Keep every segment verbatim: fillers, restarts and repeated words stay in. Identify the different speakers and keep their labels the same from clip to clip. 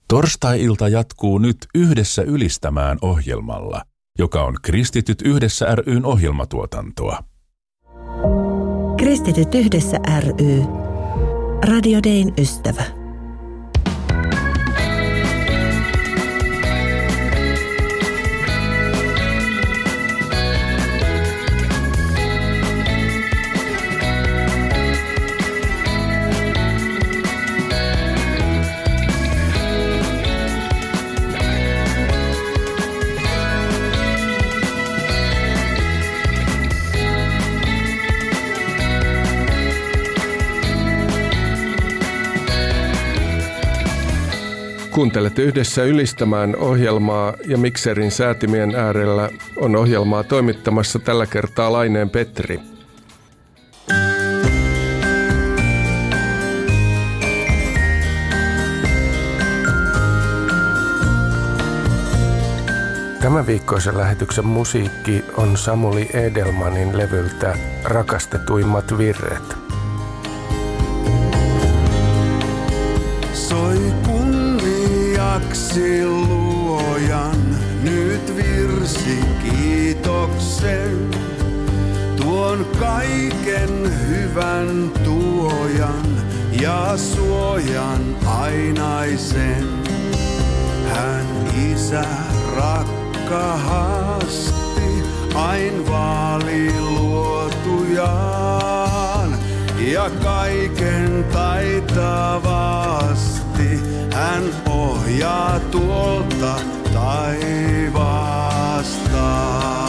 Speaker 1: Torstai-ilta jatkuu nyt Yhdessä ylistämään ohjelmalla, joka on Kristityt yhdessä ry:n ohjelmatuotantoa.
Speaker 2: Kristityt yhdessä ry. Radio Dayn ystävä.
Speaker 3: Kuuntelette Yhdessä ylistämään ohjelmaa ja mikserin säätimien äärellä on ohjelmaa toimittamassa tällä kertaa Laineen Petri. Tämän viikkoisen lähetyksen musiikki on Samuli Edelmanin levyltä Rakastetuimmat virret.
Speaker 4: Soi kunniaksi luojan, nyt virsi kiitoksen. Tuon kaiken hyvän tuojan ja suojan ainaisen. Hän Isä rakkaasti ain vaali luotujaan ja kaiken taitavasti hän ohjaa tuolta taivaasta.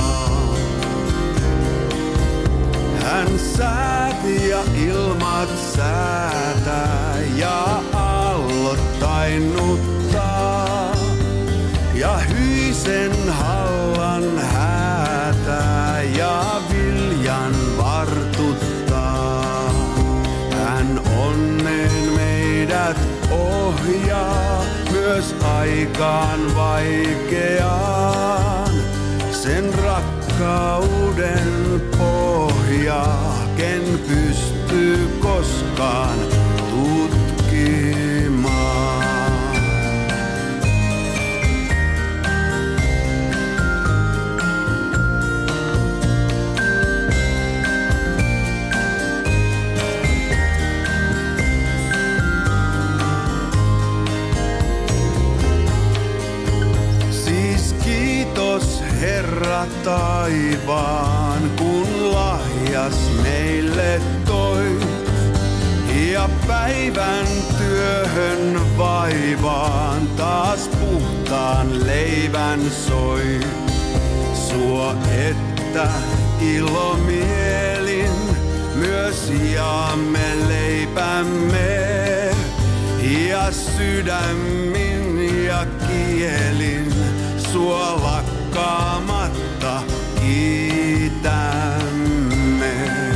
Speaker 4: Hän sääti ja ilmat säätää ja aallot tainnuttaa ja hyisen hallan häätää ja viljan vartuttaa. Hän onneen meidät ohjaa myös aikaan vaikeaan. Sen rakkauden pohjaa, ken pystyy koskaan tutkimaan. Herra taivaan, kun lahjas meille toi ja päivän työhön vaivaan taas puhtaan leivän soi. Suo, että ilomielin myös jaamme leipämme ja sydämin ja kielin sua lakkaamatta kiitämme.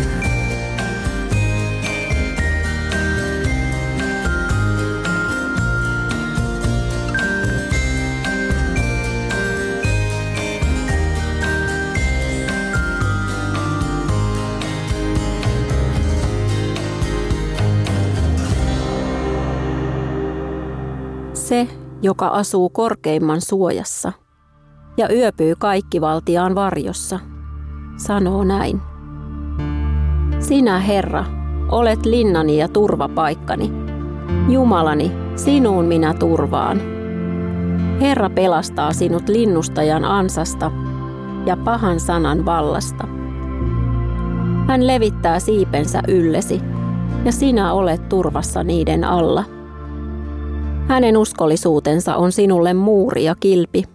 Speaker 5: Se, joka asuu korkeimman suojassa ja yöpyy kaikkivaltiaan varjossa, sanoo näin. Sinä, Herra, olet linnani ja turvapaikkani. Jumalani, sinuun minä turvaan. Herra pelastaa sinut linnustajan ansasta ja pahan sanan vallasta. Hän levittää siipensä yllesi, ja sinä olet turvassa niiden alla. Hänen uskollisuutensa on sinulle muuri ja kilpi.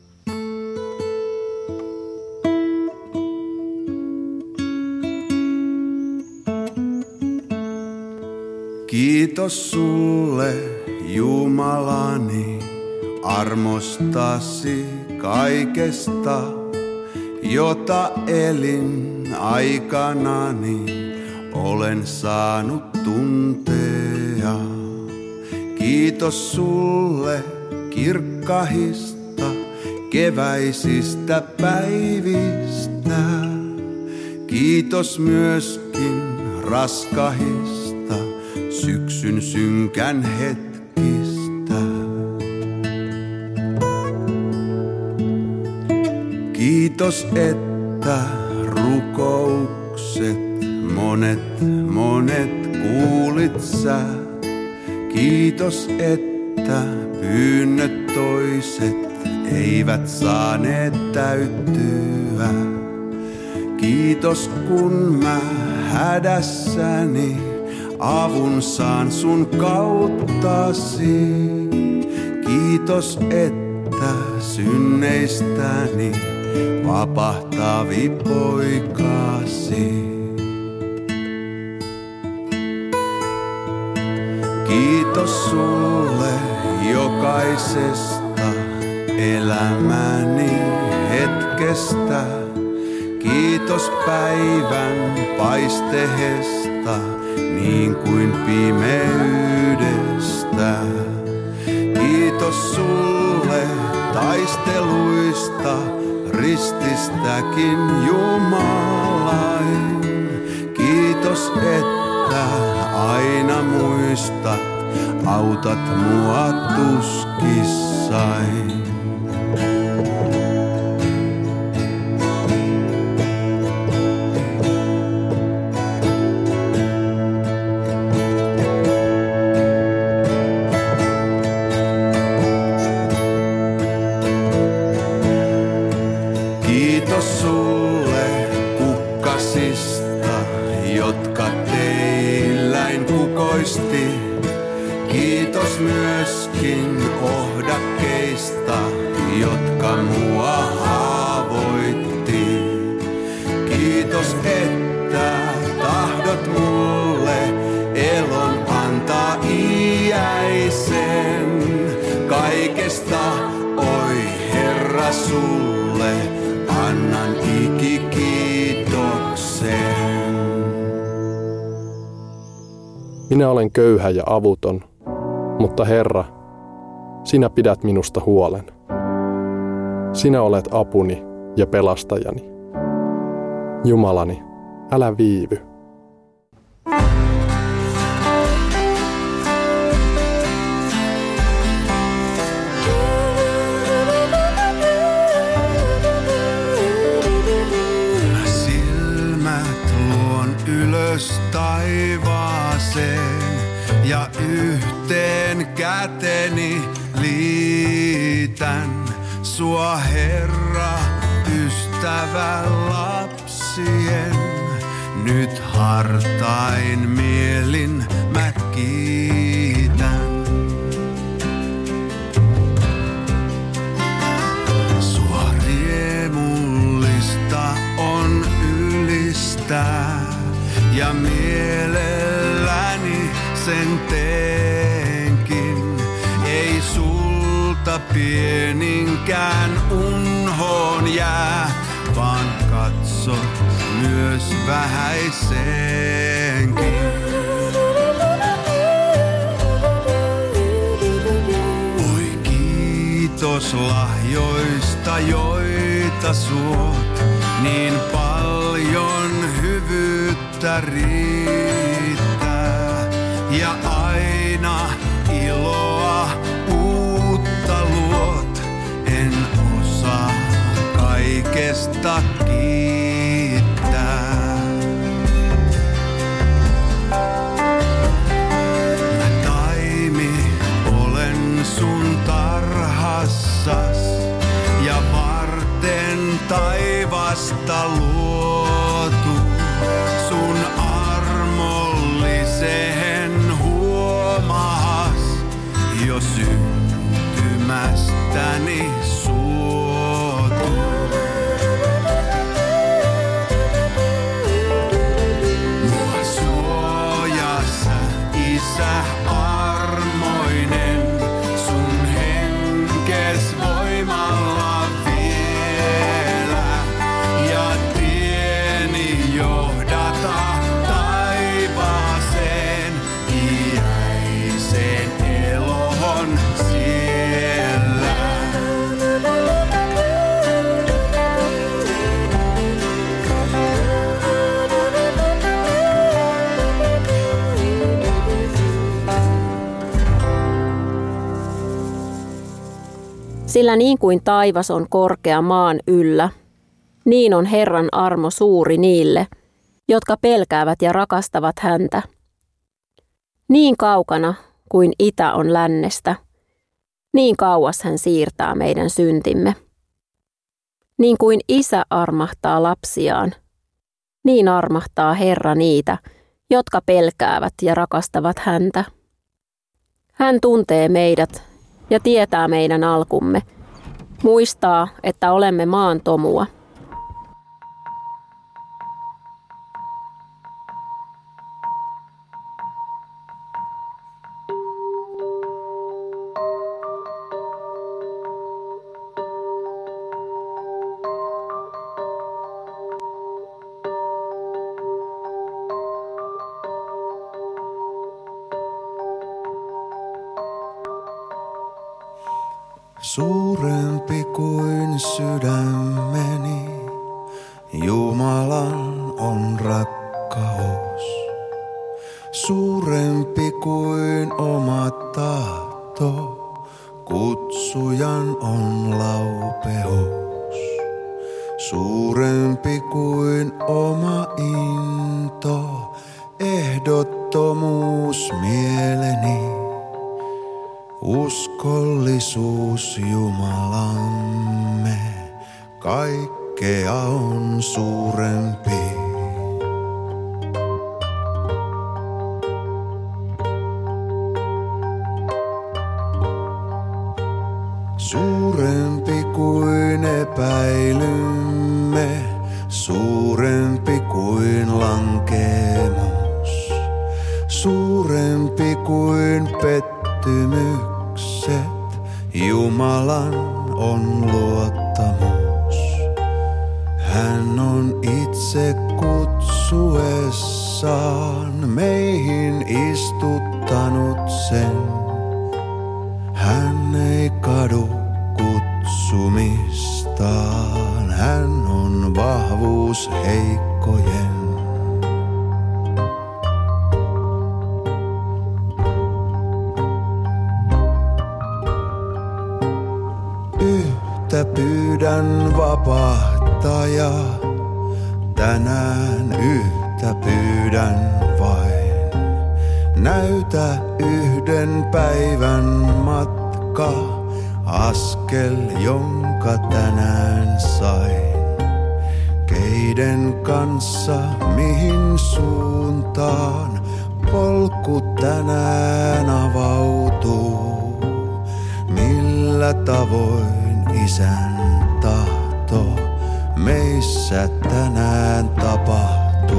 Speaker 4: Kiitos sulle, Jumalani, armostasi kaikesta, jota elin aikanani olen saanut tuntea. Kiitos sulle kirkkahista, keväisistä päivistä. Kiitos myöskin raskahista, syksyn synkän hetkistä. Kiitos, että rukoukset monet, monet kuulit sä. Kiitos, että pyynnöt toiset eivät saaneet täyttyä. Kiitos, kun mä hädässäni avun saan sun kauttasi. Kiitos, että synneistäni vapahtavi poikasi. Kiitos sulle jokaisesta elämäni hetkestä. Kiitos päivän paisteesta, niin kuin pimeydestä. Kiitos sulle taisteluista, rististäkin Jumalain. Kiitos, että aina muistat, autat mua tuskissain. Kiitos sulle kukkasista, jotka teilläin kukoisti. Kiitos myöskin ohdakkeista, jotka mua haavoitti. Kiitos, että tahdot mulle elon antaa iäisen. Kaikesta, oi Herra, sulle annan ikikiitoksen.
Speaker 3: Minä olen köyhä ja avuton, mutta Herra, sinä pidät minusta huolen. Sinä olet apuni ja pelastajani. Jumalani, älä viivy.
Speaker 4: Silmät luon ylös taivaaseen ja yhteen käteni liitän. Sua, Herra, ystävä lapsien, nyt hartain mielin mä kiitän. Sua riemullista on ylistää ja mielelläni sen teenkin. Ei sulta pieninkään unhoon jää, vaan katsot myös vähäiseenkin. Oi kiitos lahjoista, joita suot, niin paljon hyvyyttä riittää ja aina iloa uutta luot. En osaa kaikesta kiittää. Mä taimi olen sun tarhassas ja varten taivasta luotu. Sun armolliseen huomahas jo syntymästäni suotu. Mua suojassa, Isä armoinen, sun henkes voimalla vielä ja tieni johdata taivaaseen, iäiseen eloon siellä.
Speaker 5: Sillä niin kuin taivas on korkea maan yllä, Niin on Herran armo suuri niille, jotka pelkäävät ja rakastavat häntä. Niin kaukana kuin itä on lännestä, niin kauas hän siirtää meidän syntimme. Niin kuin isä armahtaa lapsiaan, niin armahtaa Herra niitä, jotka pelkäävät ja rakastavat häntä. Hän tuntee meidät ja tietää meidän alkumme, muistaa, että olemme maan tomua.
Speaker 4: Suurempi kuin sydämeni, Jumalan on rakkaus. Suurempi kuin oma tahto, kutsujan on laupeus. Suurempi kuin oma into, ehdottomuus mieleni. Uskollisuus Jumalamme, kaikkea on suurempi. Suurempi kuin epäilymme, suurempi kuin lankemus, suurempi kuin pettymys. Jumalan on luottamus. Hän on itse kutsuessaan meihin istuttanut sen. Hän ei kadu kutsumistaan. Hän on vahvuus heikkojen. Yhtä pyydän vapahtaja, tänään yhtä pyydän vain. Näytä yhden päivän matka, askel jonka tänään sain. Keiden kanssa mihin suuntaan polku tänään avautuu. Millä tavoin Isän tahto meissä tänään tapahtuu.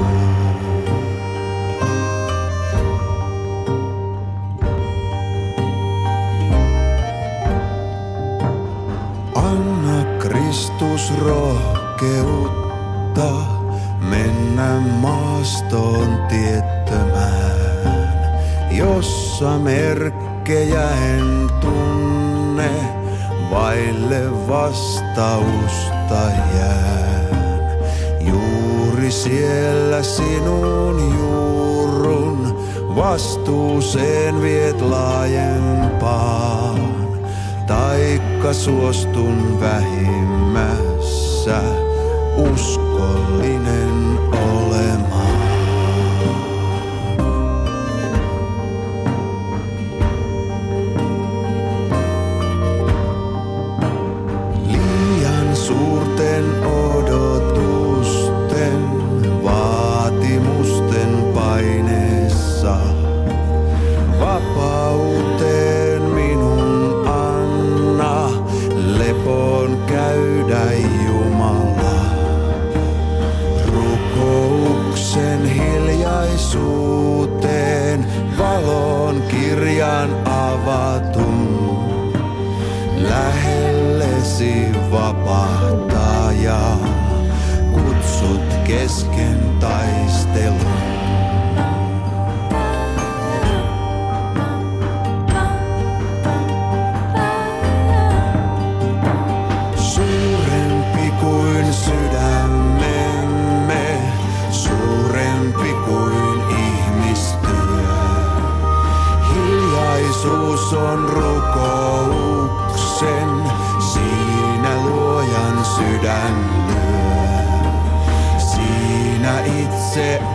Speaker 4: Anna Kristus rohkeutta mennä maastoon tiettömään, jossa merkkejä en tunne, vaille vastausta jään. Juuri siellä sinun juurun vastuuseen viet laajempaan, taikka suostun vähimmässä uskollinen olemaan. Suurten odotusten, vaatimusten paineessa, vapauteen minun anna, lepoon käydä Jumala. Rukouksen hiljaisuuteen, valon kirjan avatun, lähellesi vapahtaja, kutsut kesken taistelun. Suurempi kuin sydämemme, suurempi kuin ihmistyö. Hiljaisuus on rukouksen, siinä luojan sydän lyö.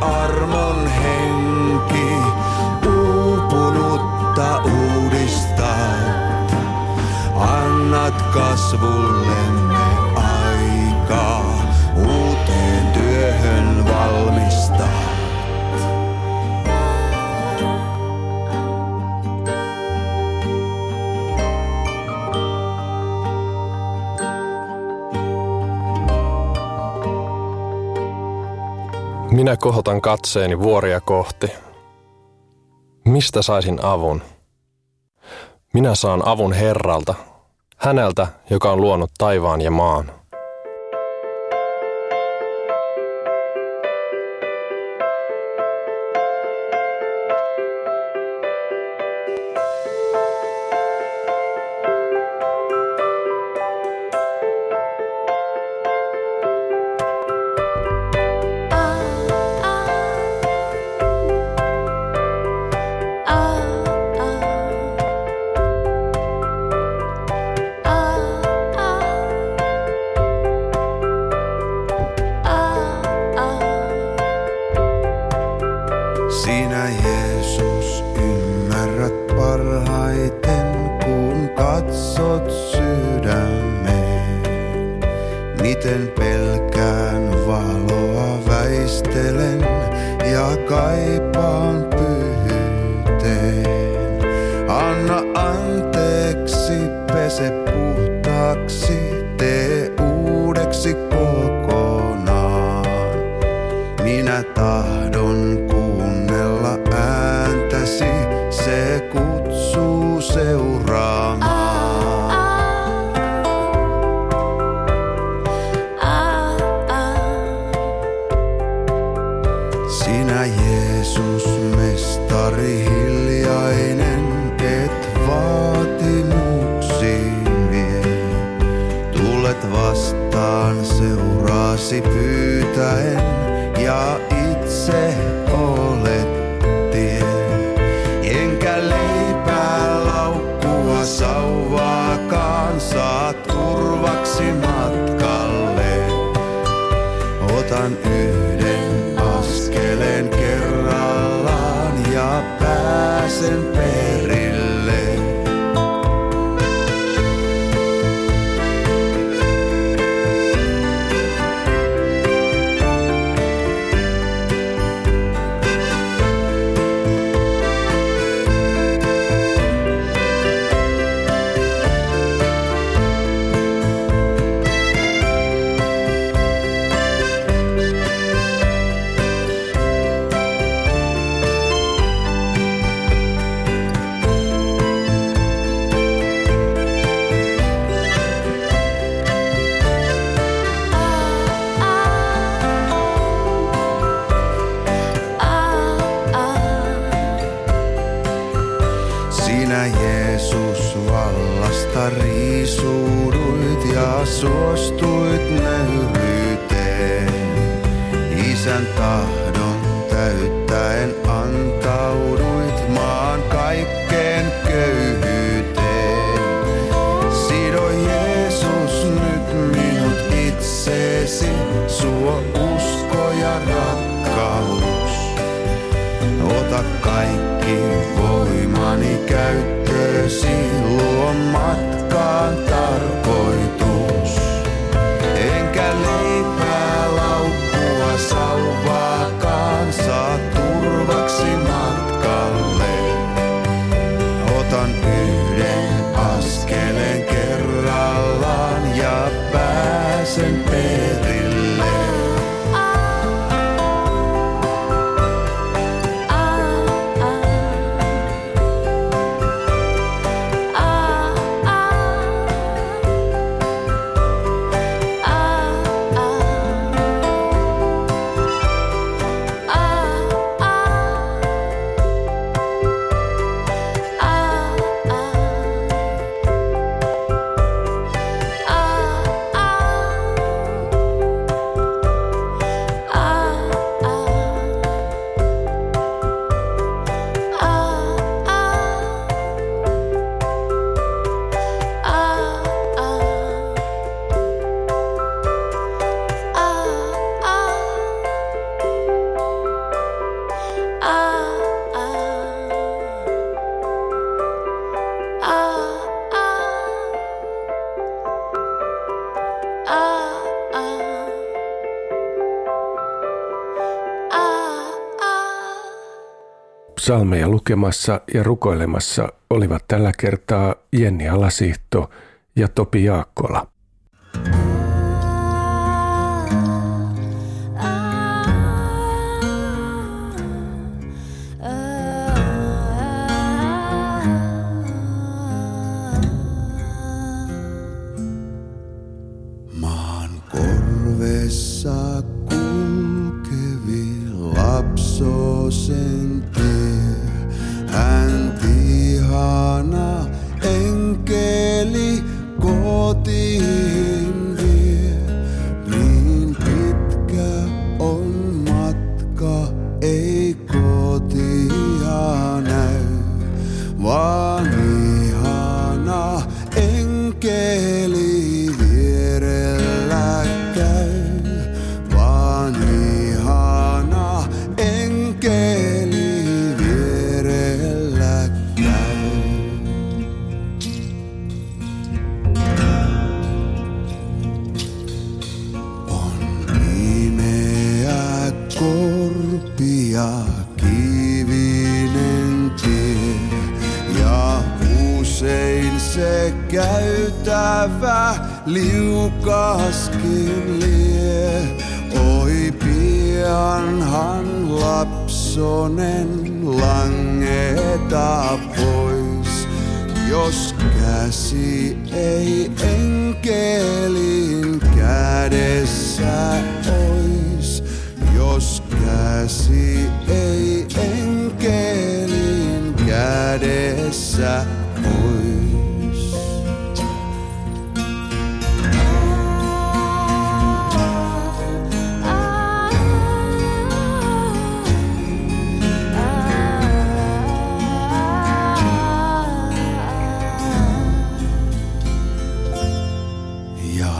Speaker 4: armon henki uupunutta uudistat. Annat kasvullemme aikaa, uuteen työhön valmistaa.
Speaker 6: Minä kohotan katseeni vuoria kohti. Mistä saisin avun? Minä saan avun Herralta, häneltä, joka on luonut taivaan ja maan.
Speaker 4: Sinä Jeesus ymmärrät parhaiten, kun katsot sydämeen. Miten pelkään valoa väistelen ja kaipaan pyhyyteen. Anna anteeksi, pese puhtaaksi, tee uudeksi kokonaan. Minä tahdon kuunnella ääntäsi, se kutsuu seuraamaan. Sinä Jeesus, mestari hiljainen, et vaatimuksiin vie. Tulet vastaan seuraasi pyytäen ja itse olet tie. Enkä leipää laukkua sauvaakaan saa turvaksi matkalle. Otan yhden askeleen kerrallaan ja pääsen perille. Sinä Jeesus vallasta riisuuduit ja suostuit nöyryyteen. Isän tahdon täyttäen antauduit maan kaikkeen köyhyyteen. Sido Jeesus nyt minut itseesi, suo usko ja rakkaus. Ota kaikki voimani käyttöösi, luo matkaan tarkoitus. Enkä leipää laukkua sauvaakaan saa turvaksi matkalle. Otan yhden askeleen kerrallaan ja pääsen perille.
Speaker 3: Psalmeja lukemassa ja rukoilemassa olivat tällä kertaa Jenni Alasihto ja Topi Jaakkola.
Speaker 4: Maan korvessa kulkevi lapsosen tie, hän ihana enkeli kotiin vie. Niin pitkä on matka, ei kotia näy, vaan ihana enkeli vierellä käy, vaan ihana enkeli vierellä käy. On pimeä korpi ja kivinen tie, ja usein se käytävä liukaskin lie. Oi pianhan lapsonen langeta pois, jos käsi ei enkelin kädessä ois. Jos käsi ei enkelin kädessä ois. Ja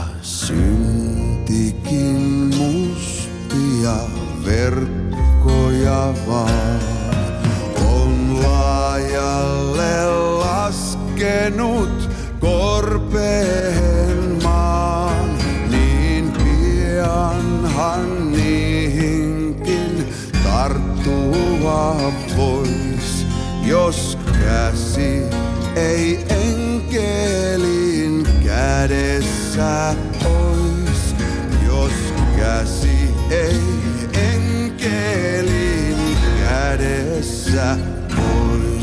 Speaker 4: syntikin mustia verkkoja vaan on laajalle laskenut korpeen maan. Niin pianhan niihinkin tarttua vois, jos käsi ei enkelin kädessä ois. Jos käsi ei enkelin kädessä ois.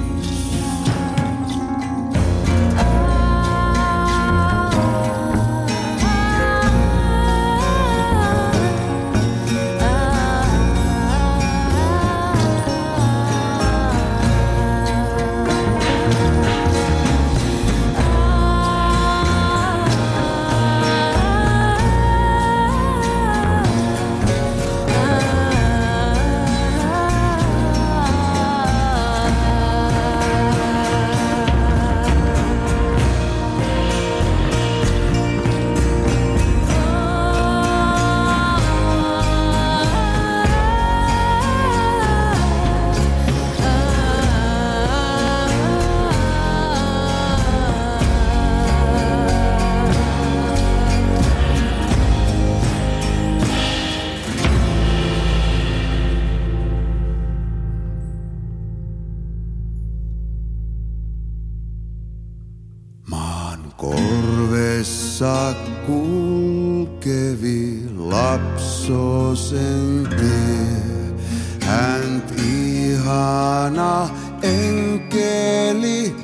Speaker 4: Korvessa kulkevi lapsosen tie, hänt ihana enkeli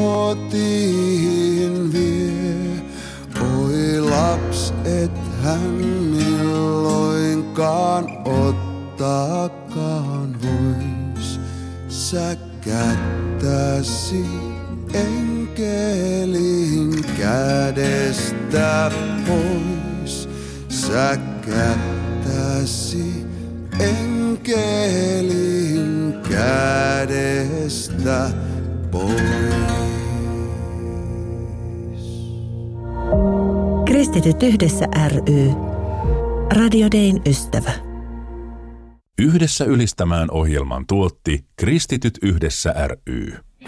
Speaker 4: kotiin vie. Oi laps, et hän milloinkaan ottaakaan vois, sä kättäsi enkelin kädestä pois. Sä kättäsi enkelin kädestä pois.
Speaker 2: Kristityt yhdessä ry. Radio Dayn ystävä.
Speaker 1: Yhdessä ylistämään ohjelman tuotti Kristityt yhdessä ry.